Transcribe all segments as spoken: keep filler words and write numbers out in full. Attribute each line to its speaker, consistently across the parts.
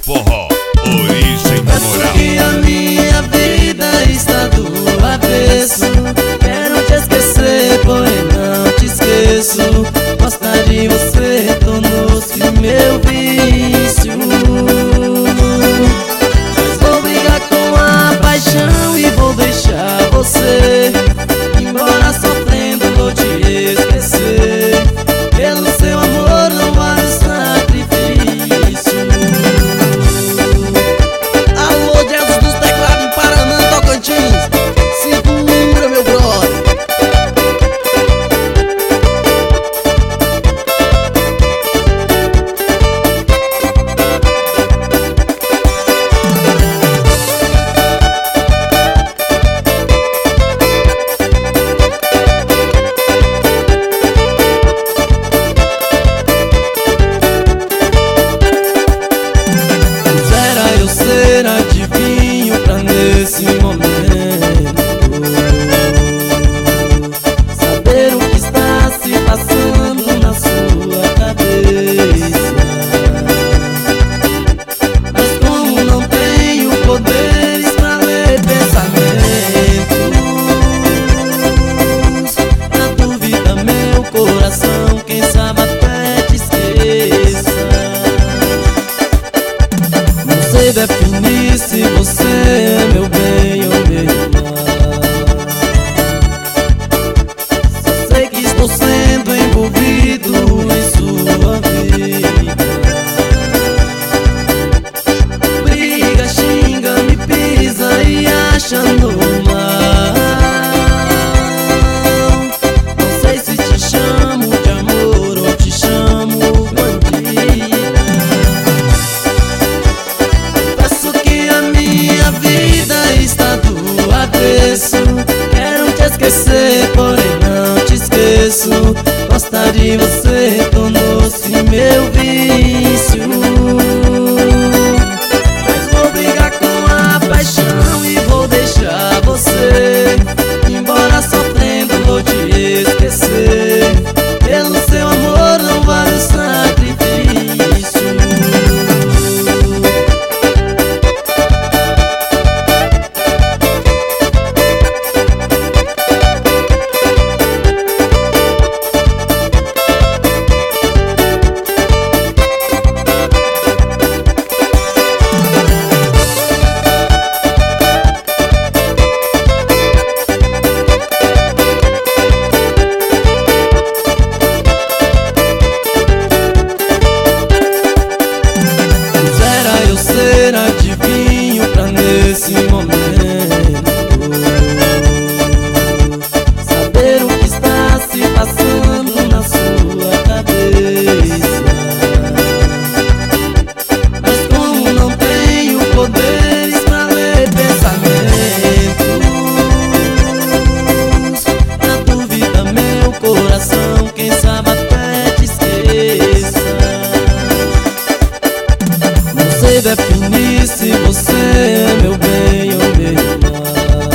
Speaker 1: forró, origem moral.
Speaker 2: Que a minha vida está do avesso. Quero te esquecer, porém não te esqueço. Gostar de você tornou-se meu vício. Mas vou brigar com a paixão e vou deixar você. Embora sofrendo vou te esquecer. Pelo seu amor não vale o sacrifício. Alô, Jesus dos teclados em Paraná, Tocantins. Segura, meu brother. Adivinho pra nesse momento saber o que está se passando na sua cabeça. Mas como não tenho poderes pra ler pensamentos, na dúvida meu coração, quem sabe até te esqueça. Não sei definir se você é meu bem ou meu mal. Só sei que estou sendo envolvido em sua vida. Briga, xinga, me pisa e acha normal. Não sei se te chamo de amor ou te chamo bandida. Quero te esquecer, porém não te esqueço. Gostar de você tornou-se meu vício. Mas vou brigar com a paixão e vou deixar você. Embora sofrendo vou te esquecer. Pelo seu amor não vale o sacrifício. Adivinho pra nesse momento saber o que está se passando na sua cabeça. Mas como não tenho poderes pra ler pensamentos, na dúvida meu coração, quem sabe até te esqueça. Não sei definir se você é meu bem ou meu mal.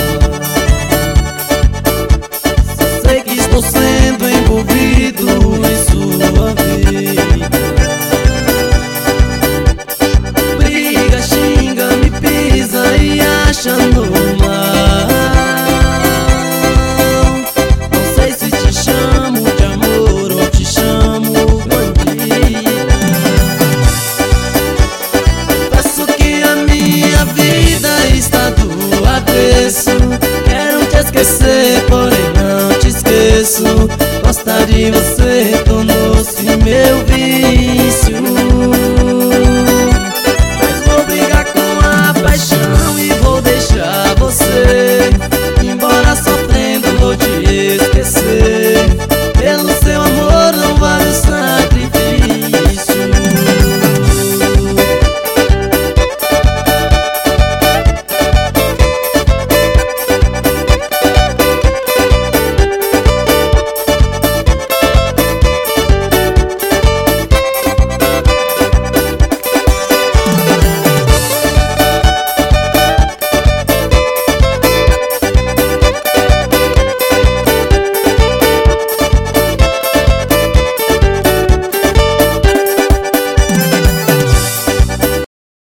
Speaker 2: Só sei que estou sendo envolvido em sua vida. Briga, xinga, me pisa e acha normal. Não sei se te chamo de amor ou te chamo bandida. Quero te esquecer, porém não te esqueço. Gostar de você